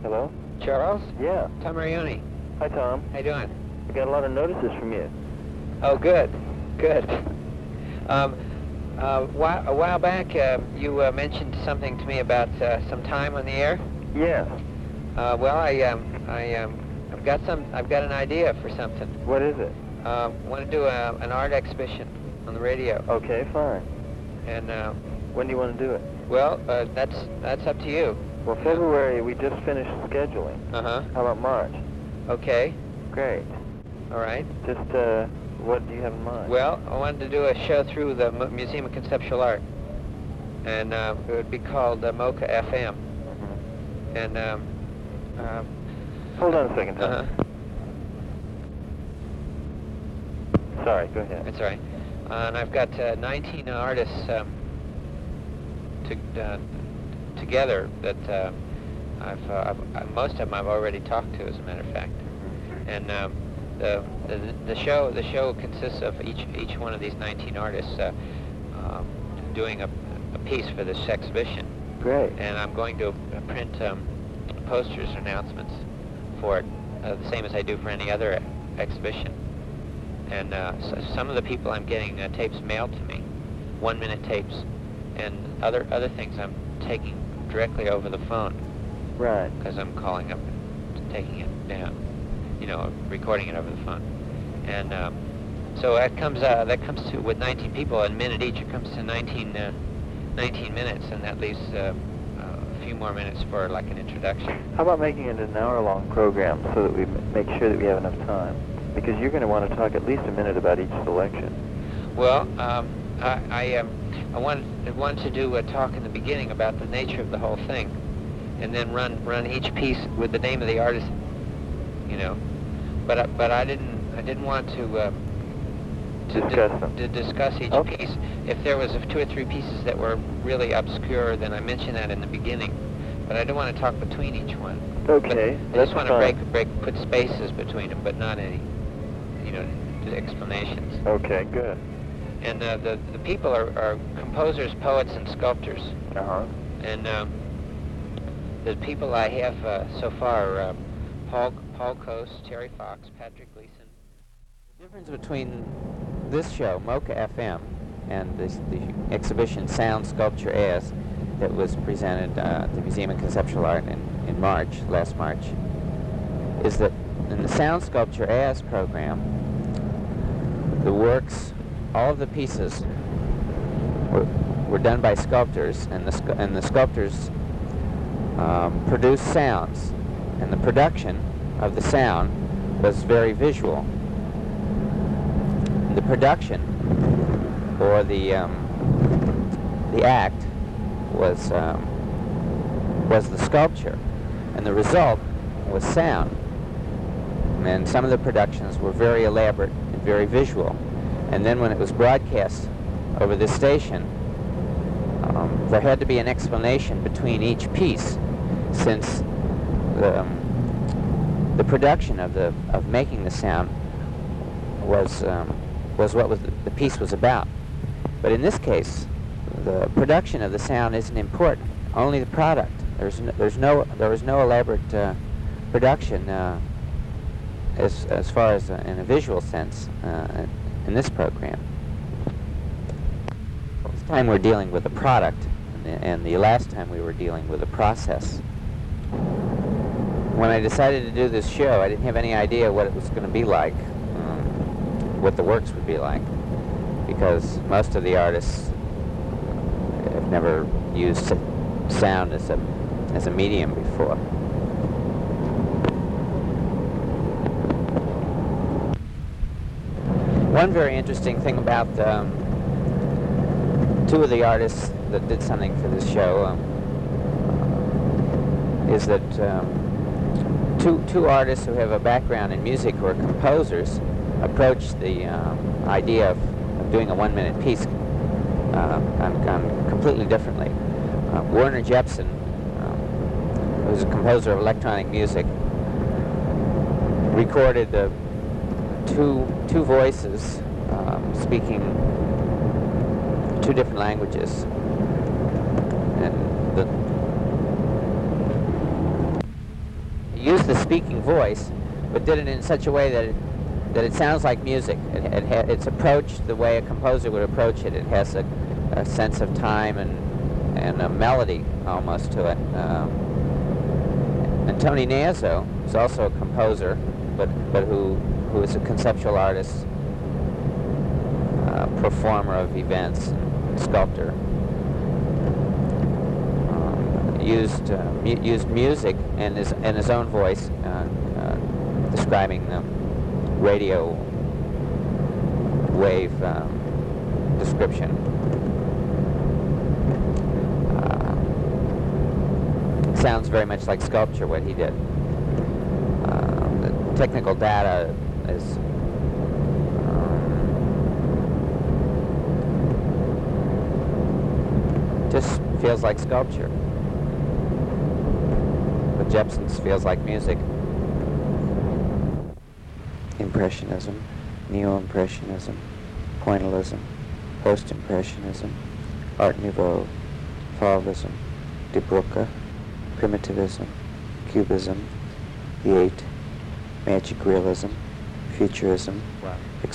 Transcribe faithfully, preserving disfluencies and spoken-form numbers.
Hello? Charles? Yeah. Tom Marioni. Hi, Tom. How you doing? I got a lot of notices from you. Oh, good. Good. Um, uh, while, a while back, uh, you uh, mentioned something to me about uh, some time on the air. Yeah. Uh, well, I, um, I, um, I've got some. I've got an idea for something. What is it? Uh, want to do a, an art exhibition on the radio. Okay, fine. And uh, when do you want to do it? Well, uh, that's that's up to you. Well, February, we just finished scheduling. Uh-huh. How about March? Okay. Great. All right. Just, uh, what do you have in mind? Well, I wanted to do a show through the M Museum of Conceptual Art. And uh, it would be called uh, MoCA F M. Mm-hmm. And, um, uh, Hold on a second, Tom. Uh-huh. Sorry, go ahead. That's all right. Uh, and I've got uh, nineteen artists um, to, uh, together that uh, I've, uh, I've, most of them I've already talked to, as a matter of fact. And um, the, the the show the show consists of each each one of these nineteen artists uh, um, doing a, a piece for this exhibition. Great. And I'm going to print um, posters, announcements for it, uh, the same as I do for any other e exhibition. And uh, so some of the people I'm getting uh, tapes mailed to me, one-minute tapes, and other other things I'm taking directly over the phone. Right. Because I'm calling up and taking it down, you know, recording it over the phone. And um, so that comes uh, that comes to, with nineteen people, a minute each, it comes to nineteen, uh, nineteen minutes, and that leaves uh, a few more minutes for like an introduction. How about making it an hour-long program so that we make sure that we have enough time? Because you're going to want to talk at least a minute about each selection. Well, um, I I, um, I wanted wanted to do a talk in the beginning about the nature of the whole thing, and then run run each piece with the name of the artist, you know. But I, but I didn't I didn't want to uh, to discuss di them. to discuss each Okay. piece. If there was two or three pieces that were really obscure, then I mentioned that in the beginning. But I didn't want to talk between each one. Okay, But I that's just want to fine. break break put spaces between them, but not any, you know, explanations. Okay, good. And uh, the the people are, are composers, poets, and sculptors. Uh-huh. And um, the people I have uh, so far are uh, Paul Paul Coase, Terry Fox, Patrick Gleason. The difference between this show, MoCA F M, and this, the exhibition Sound Sculpture As that was presented uh, at the Museum of Conceptual Art in, in March, last March, is that in the Sound Sculpture As program, the works, all of the pieces were, were done by sculptors, and the, scu and the sculptors um, produced sounds, and the production of the sound was very visual. The production, or the, um, the act, was, um, was the sculpture, and the result was sound. And some of the productions were very elaborate and very visual. And then when it was broadcast over this station, um, there had to be an explanation between each piece, since the, um, the production of the of making the sound was um, was what was the, the piece was about. But in this case, the production of the sound isn't important. Only the product. There's no, there's no there was no elaborate uh, production uh, as as far as uh, in a visual sense uh, in this program. This time we're dealing with a product, and the, and the last time we were dealing with a process. When I decided to do this show, I didn't have any idea what it was going to be like, um, what the works would be like, because most of the artists have never used sound as a as a medium before. One very interesting thing about um, two of the artists that did something for this show um, is that um, two two artists who have a background in music, who are composers, approached the um, idea of, of doing a one-minute piece uh, on, on completely differently. Uh, Werner Jepsen, um, who's a composer of electronic music, recorded the two two voices um, speaking two different languages, and the used the speaking voice, but did it in such a way that it, that it sounds like music. It, it ha it's approached the way a composer would approach it. It has a, a sense of time and, and a melody almost to it. Um, and Tony Nazzo is also a composer, but, but who, who is a conceptual artist, uh, performer of events, and sculptor. Um, used, uh, mu used music in his, in his own voice, uh, uh, describing them. Radio wave um, description. Uh, sounds very much like sculpture, what he did. Uh, the technical data is um, just feels like sculpture. But Jeppson's feels like music. Impressionism, Neo-Impressionism, Pointillism, Post-Impressionism, Art Nouveau, Fauvism, Die Brücke, Primitivism, Cubism, the Eight, Magic Realism, Futurism, wow.